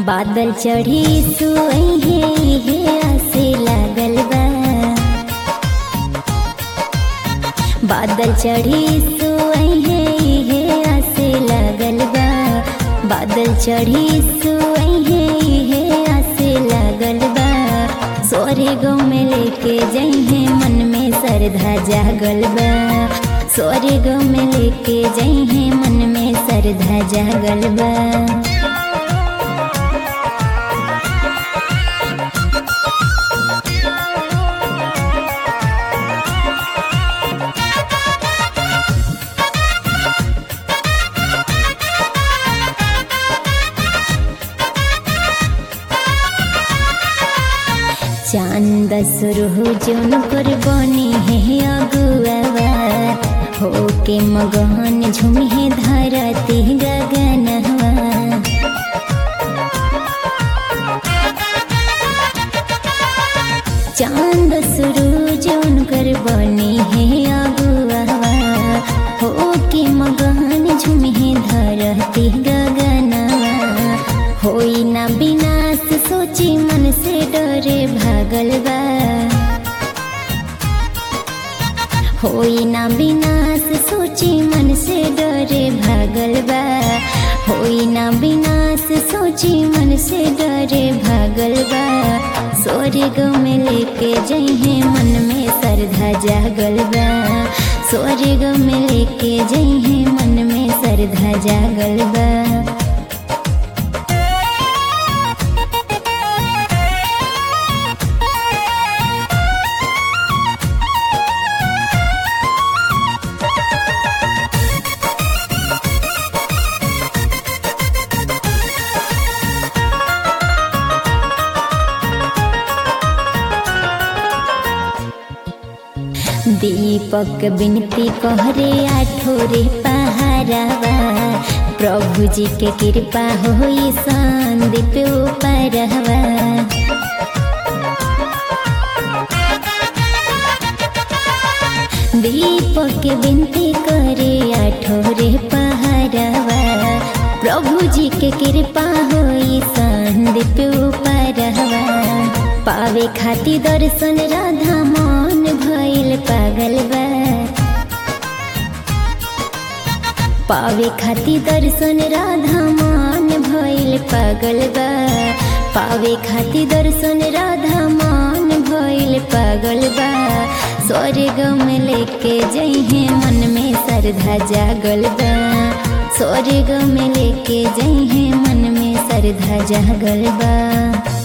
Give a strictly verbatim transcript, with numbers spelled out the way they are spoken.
बादल चढ़ी सुइहे हे आसे लागल बा। बादल चढ़ी सुइहे हे आसे लागल बा। बादल चढ़ी सुइहे हे आसे लागल बा। सोरे गाँव में लेके जइहे मन में श्रद्धा जागल बा। सोरे गाँव में लेके जइहे मन में श्रद्धा जागल बा। चांद सुरहु जोन पर बनी है अगुआवा। हो के मगन झुमी धरती गगनवा। चांद सुरहु जोन कर बनी है अगुआवा। हो के मगन झुमी धरती गगनवा। होई ना विनाश सोची मन से डरे भागल बा। होई ना विनाश सोची मन से डरे भागल बा। होई ना विनाश सोची मन से डरे भागल बा। सोरे गाँव में लेके जइहे मन में श्रद्धा जागल बा। सोरे गाँव में लेके जइहे मन में श्रद्धा जागल बा। दीपक बिनती कहरे आठोरे पहारावा। प्रभु जी के कृपा होई संदीप उपरवा। दीपक बिनती करे आठोरे पहारावा। प्रभु जी के कृपा होई संदीप उपरवा। पावे खाती दर्शन राधा मन भइल पागल बा। पावे खाती दर्शन राधा मन भइल पागल बा। पावे खाती दर्शन राधा मन भइल पागल बा। स्वर्ग में लेके जइहे मन में श्रद्धा जागल बा। स्वर्ग में लेके जइहे मन में श्रद्धा जागल बा।